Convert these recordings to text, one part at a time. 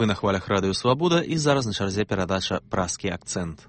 Вы на хвалях Радыё Свабода, і зараз на чарзе перадача «Празкі акцэнт».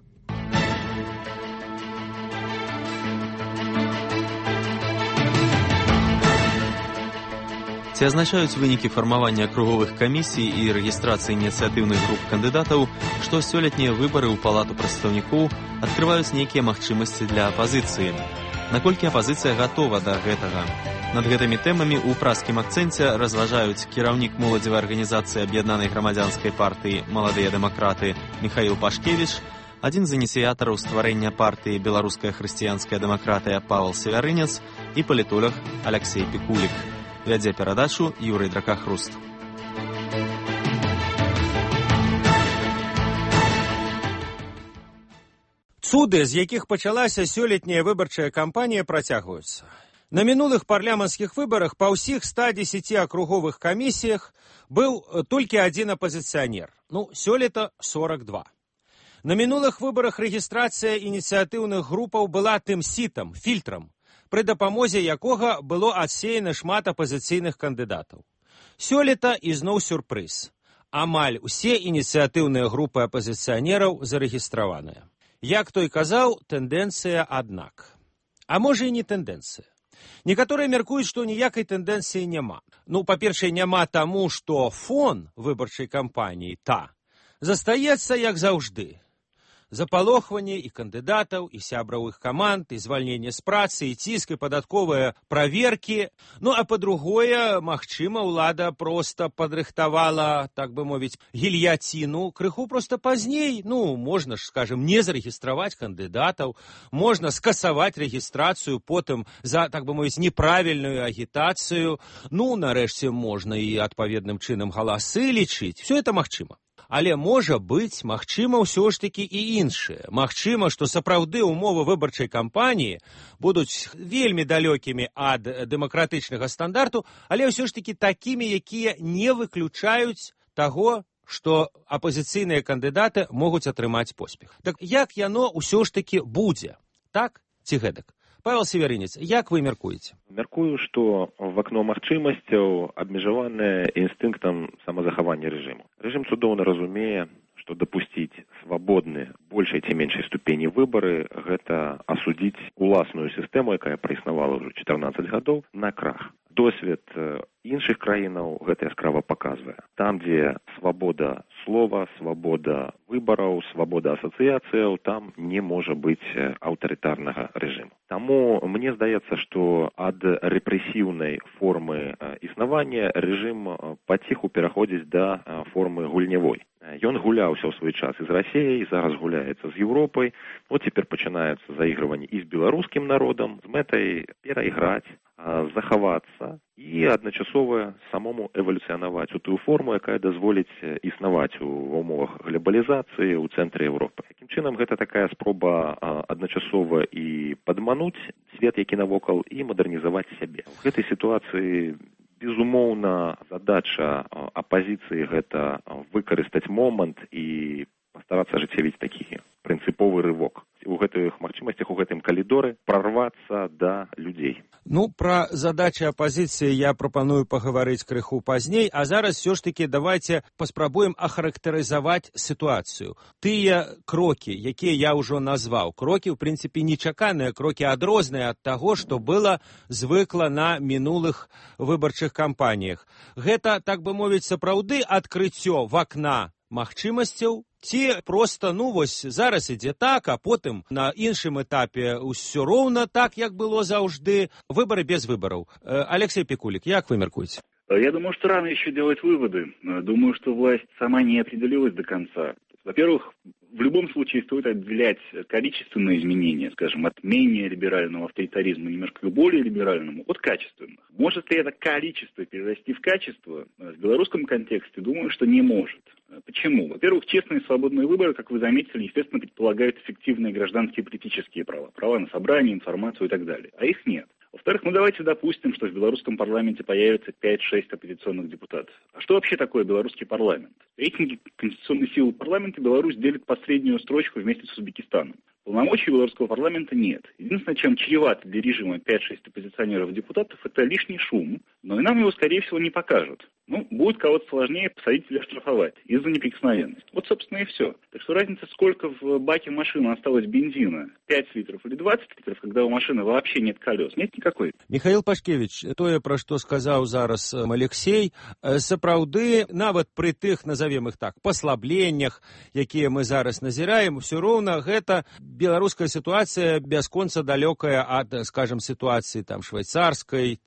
Ці азначаюць вынікі фармавання акруговых камісій і рэгістрацыі ініцыятыўных груп кандыдатаў, што сёлетнія выбары ў Палату прадстаўнікоў адкрываюць нейкія магчымасці для апазіцыі? Наколькі апазіцыя гатова да гэтага? Над гэтымі тэмамі ў празкім акцэнце разважаюць кіраўнік моладзевай арганізацыі аб'яднанай грамадзянскай партыі «Маладыя дэмакраты» Міхаіл Пашкевіч, адзін з ініцыятараў стварэння партыі «Беларуская хрысціянская дэмакратыя» Павел Севярынец і палітолог Алексей Пікулік. Вядзе перадачу Юрый Дракахруст. Цуды, з якіх пачалася сёлетняя выбарчая кампанія, працягваюцца. На мінулых парламенцкіх выбарах па ўсіх 110 акруговых камісіях быў толькі адзін апазіцыянер. Сёлета 42. На мінулых выбарах рэгістрацыя ініцыятыўных групаў была тым сітам, фільтрам, пры дапамозе якога было адсеяна шмат апазіцыйных кандыдатаў. Сёлета ізноў сюрпрыз. Амаль усе ініцыятыўныя групы апазіцыянераў зарэгістраваныя. Як той казаў, тэндэнцыя аднак. А можа і не тэндэнцыя. Некаторыя мяркуюць, што ніякай тэндэнцыі няма. Па-першае, няма таму, што фон выбарчай кампаніі застаецца, як заўжды. Запалохванне і кандыдатаў, і сябраў іх каманд, і звальненне з працы, і ціск, і падатковыя праверкі. А па-другое, магчыма, ўлада проста падрыхтавала, так бы мовіць, гільяціну крыху проста пазней. Можна ж, скажем, не зарэгістраваць кандыдатаў, можна скасаваць рэгістрацыю, потым за, так бы мовіць, неправільную агітацыю. Нарэшце, можна і адпаведным чынам галасы лічыць. Все это магчыма. Але можа быць, магчыма, ўсё ж такі і іншае. Магчыма, што сапраўды ўмовы выбарчай кампаніі будуць вельмі далёкімі ад дэмакратычнага стандарту, але ўсё ж такі такімі, якія не выключаюць таго, што апазіцыйныя кандыдаты могуць атрымаць поспех. Так як яно ўсё ж такі будзе? Так ці гэтак? Павел Севярынец, як вы мяркуеце? Мяркую, што вакно магчымасцяў абмежаванае інстынктам самазахавання рэжыму. Рэжым цудоўна разумее, што дапусціць свабодныя большай ці меншай ступені выбары – гэта асудзіць уласную сістэму, якая праіснавала ўжо 14 гадоў, на крах. Досвед іншых краінаў гэта яскрава паказвае. Там, дзе свабода слова, свабода выбараў, свабода асацыяцыяў, там не можа быць аўтарытарнага рэжыму. Таму мне здаецца, што ад рэпрэсіўнай формы існавання рэжым паціху пераходзіць да формы гульнявой. Ён гуляўся ў свой час і з Расіяй, зараз гуляецца з Еўропай. Цяпер пачынаецца заігрыванне і з беларускім народам з мэтай перайграць, захавацца і адначасова самому эвалюцыянаваць у тую форму, якая дазволіць існаваць у умовах глобалізацыі ў цэнтры Еўропы. Такім чынам, гэта такая спроба адначасова і падмануць свет, які навокал, і мадэрнізаваць сябе. У гэтай сітуацыі безумоўна, задача апазіцыі гэта выкарыстаць момант і пастарацца ажыццявіць такі прынцыповы рывок. У гэтых магчымасцях, у гэтым калідоры прарвацца да людзей. Пра задачы апазіцыі я прапаную пагаварыць крыху пазней, а зараз все ж таки давайте паспрабуем ахарактарызаваць сітуацыю. Тыя крокі, якія я ўжо назваў, крокі, ў прынцыпе, нечаканыя, крокі адрозныя ад таго, што было звыкла на мінулых выбарчых кампаніях. Гэта, так бы мовіць, сапраўды адкрыццё вакна магчымасцяў, ці проста, зараз ідзе так, а потым на іншым этапе ўсё роўна так, як было заўжды, выбары без выбараў. Алексей Пикулик, як вы мяркуеце? Я думаю, что рано еще делать выводы. Думаю, что власть сама не определилась до конца. Во-первых, в любом случае стоит отделять количественные изменения, скажем, от менее либерального авторитаризма немножко к более либеральному, от качественных. Может ли это количество перерасти в качество? В белорусском контексте думаю, что не может. Почему? Во-первых, честные и свободные выборы, как вы заметили, естественно, предполагают эффективные гражданские и политические права. Права на собрание, информацию и так далее. А их нет. Во-вторых, давайте допустим, что в белорусском парламенте появится 5-6 оппозиционных депутатов. А что вообще такое белорусский парламент? В рейтинге конституционной силы парламента Беларусь делит последнюю строчку вместе с Узбекистаном. Полномочий белорусского парламента нет. Единственное, чем чревато для режима 5-6 оппозиционеров-депутатов, это лишний шум, но и нам его, скорее всего, не покажут. Ну, будет кого-то сложнее посадить или оштрафовать из-за неприкосновенности. Вот, собственно, и все. Так что разница, сколько в баке машины осталось бензина, 5 литров или 20 литров, когда у машины вообще нет колес, нет никакой. Михаил Пашкевич, тое, пра што сказаў зараз Алексей, сапраўды, нават пры тых, назовем их так, послабленнях, якія мы зараз назіраем, все роўна гэта беларуская ситуация бясконца далёкая ад, скажем, ситуации там швейцарской,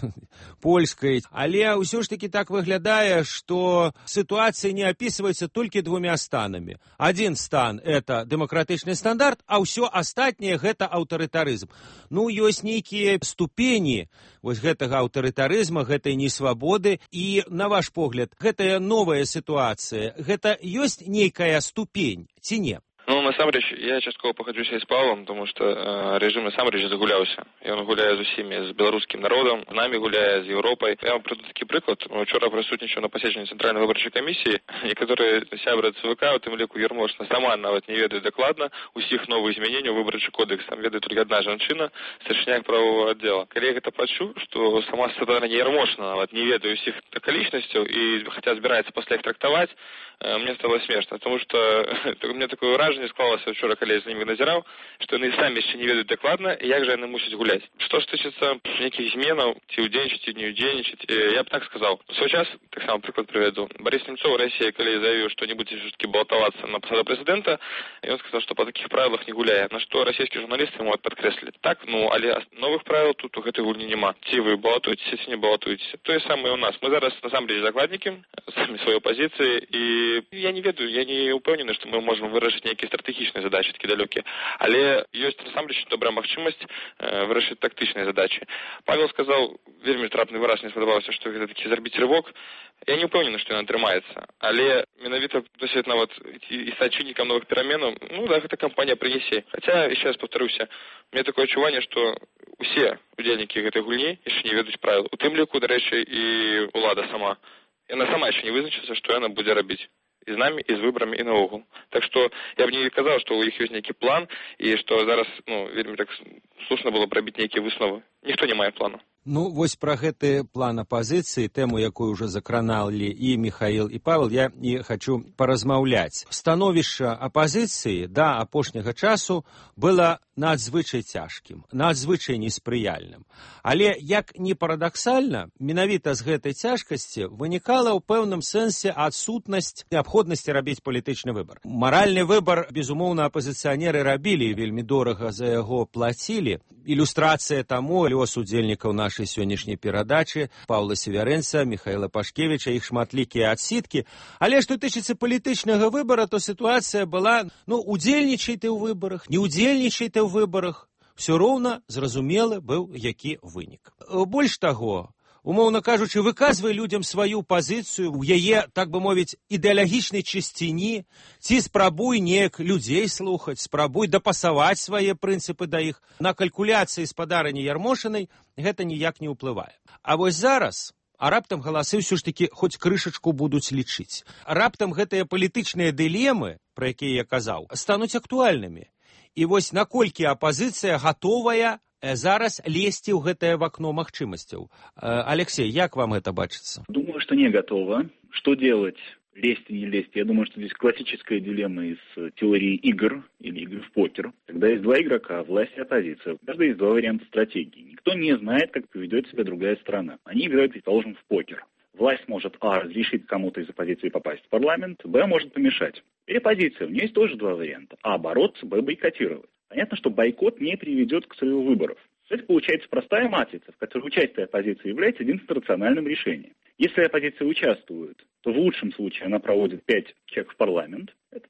польской, але ўсё ж таки так выглядае, што ситуация не описывается только двумя станами. Один стан – это демократичный стандарт, а ўсё астатняе – гэта аўтарытарызм. Ну, ёсць нейкія ступені вось гэтага аўтарытарызма, гэтай несвабоды, і, на ваш погляд, гэтая новая ситуация, гэта ёсць нейкая ступень, ці не? Ну, насамрэч, я часткова пагаджуся з Павлом, тому што рэжым насамрэч загуляўся. Ён гуляе з усімі, з беларускім народам, з намі гуляе, з Еўропай. Я вам прыду такі прыклад. Учора прысутнічаў на паседжанні Цэнтральнай выбарчай камісіі, некаторыя сябры ЦВК, у тым ліку Ермошна, сама нават не ведае дакладна усіх новых змяненняў выбарчы кодекс. Там ведае толькі адна жанчына, старшыня правового аддзела. Калі я гэта пачуў, што сама Святлана Ермошна нават не ведае усіх акалічнасцяў і хаця збіраецца пасля іх трактаваць, мне стало смешно, тому што у меня такое ўражанне склалася вчора, калі я з імі назіраў, што яны самі яшчэ не ведаюць дакладна, як жа яны мусяць гуляць. Што ж тычыцца нейкіх зменаў, ці ўдзельнічаць, ці не ўдзельнічаць, я б так сказаў. У свой час, так само прыклад прывяду, Борис Немцов у России, калі заявіў, што не будзе ўсё-таки балатавацца на пасаду прэзідэнта, ён сказаў, што па такіх правілах не гуляе, на што расійскія журналісты ему падкрэслілі. Так, ну, але новых правіл тут у гэтай гульні няма. Ці вы балатуецеся, ці не балатуецеся. Тое самае у нас. Мы зараз насамрэч закладнікі самі сваёй пазіцыі, і я не ведаю, я не упэўнены, што мы можам вырашыць нейкія стратэгічныя задачы, такі далёкія. Але ёсць насамрэч добрая магчымасць вырашыць тактычныя задачы. Павел сказаў, вельмі трапны выраз, мне спадабалася, што гэта такі зрабіць рывок. Я не упэўнены, што ён атрымаецца. Але менавіта досвед нават і стаць чыннікам новых пераменаў, ну да, гэта кампанія прынясе. Хаця, яшчэ раз паўтаруся, у меня такое адчуванне, што усе удзельнікі гэтай гульні яшчэ не ведаюць правіл. У тым ліку, дарэчы, і ўлада сама. Яна сама яшчэ не вызначыцца, што яна будзе рабіць. І з намі, і з выбарамі, і наогул. Так што я б не казаў, што ў іх ёсць нейкі план, і што зараз, ну, вельмі так слушна было б рабіць нейкія высновы. Ніхто не мае плану. Ну, вось пра гэты план апазіцыі, тэму, якую ўжо закраналі і Михаил, і Павел, я і хачу паразмаўляць. Становішча апазіцыі да апошняга часу было надзвычай цяжкім, надзвычай неспрыяльным. Але, як ні парадаксальна, менавіта з гэтай цяжкасці вынікала ў пэўным сэнсе адсутнасць неабходнасці рабіць палітычны выбар. Маральны выбар, безумоўна, апазіцыянеры рабілі, вельмі дорага за яго плацілі. Ілюстрацыя таму лёс удзельнікаў нашай сённяшняй перадачы Паўла Севярэнца, Михаила Пашкевіча, іх шматлікія адсіткі. Але што тычыцца палітычнага выбара, то сітуацыя была, ну, удзельнічай ты ў выбарах, не удзельнічай ты ў выбарах, все роўна зразумелы быў які вынік. Больш таго, умоўна кажучы, выказвай людзям сваю пазіцыю ў яе, так бы мовіць, ідэалагічнай чысціні, ці спрабуй неяк людзей слухаць, спрабуй дапасаваць свае прынцыпы да іх. На калькуляцыі спадарыні Ярмошынай гэта ніяк не ўплывае. А вось зараз, а раптам галасы ўсё ж такі хоць крышачку будуць лічыць. Раптам гэтыя палітычныя дылемы, пра якія я казаў, стануць актуальнымі. І вось наколькі апазіцыя гатовая зараз лезці ў гэтае вакно магчымасцяў. Алексей, як вам это бачыцца? Думаю, что не готово. Что делать? Лезть и не лезть? Я думаю, что здесь классическая дилемма из теории игр или игр в покер. Когда есть два игрока, власть и оппозиция, у каждого есть два варианта стратегии. Никто не знает, как поведет себя другая сторона. Они играют, предположим, в покер. Власть может, разрешить кому-то из оппозиции попасть в парламент, может помешать. Или оппозиция, у нее есть тоже два варианта. Бороться, бойкотировать. Понятно, что бойкот не приведет к срыву выборов. Это получается простая матрица, в которой участие оппозиции является единственным рациональным решением. Если оппозиция участвует, то в лучшем случае она проводит 5 человек в парламент. Это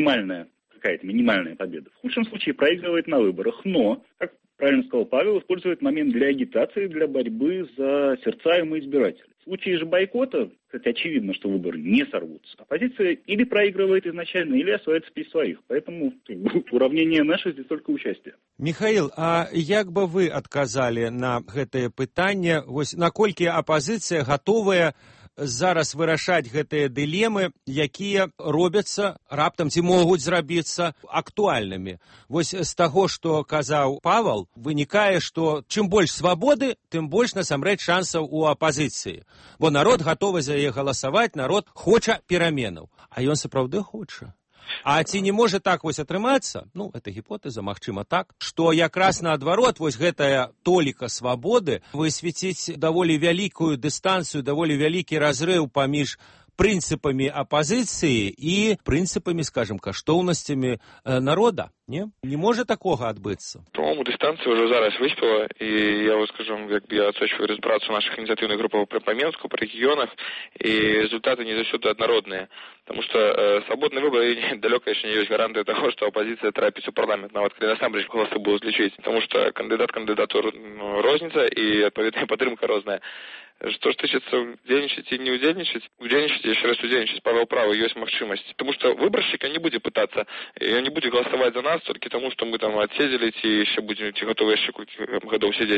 какая-то минимальная победа. В худшем случае проигрывает на выборах, но, как правильно сказал Павел, использует момент для агитации, для борьбы за сердца избирателей. В случае же бойкота, кстати, очевидно, что выборы не сорвутся. Оппозиция или проигрывает изначально, или остается при своих. Поэтому уравнение наше здесь только участие. Михаил, а як бы вы адказалі на гэтае пытанне, вось наколькі апазіцыя гатовая зараз вырашаць гэтыя дылемы, якія робяцца раптам ці могуць зрабіцца актуальнымі. Вось з таго, што казаў Павал, вынікае, што чым больш свабоды, тым больш насамрэч шансаў у апазіцыі. Бо народ гатовы за яе галасаваць, народ хоча пераменаў. А ён сапраўды хоча. А ці не можа так вось атрымацца? Ну, это гіпотэза, магчыма так, што якраз наадварот вось гэтая толіка свабоды высветіць даволі вялікую дыстанцыю, даволі вялікі разрыў паміж прынцыпамі апазіцыі і прынцыпамі, скажем, каштоўнасцямі народа. Не можа такога адбыцца. По-моему, дистанция уже зараз выспела, и я вот, скажем, как бы я отсочиваю разбираться в наших инициативных группах по Минску, по регионах, и результаты не засюда однородные. Потому что свободный выбор далеко еще не есть гарантия того, что оппозиция трапится в парламент, нават когда насамрэч голосы будут лічыць. Потому что кандидат кандидату розница, и отповедная падтрымка розная. Что ж тычыцца удзельнічаць і не удзельнічаць, еще раз удзельнічаць Павел правы, есть магчымасць. Потому что выборщик не будет пытаться, не будет голосовать за нас только потому, что мы там отседзелі, ці еще будем готовы еще колькі годов сидеть.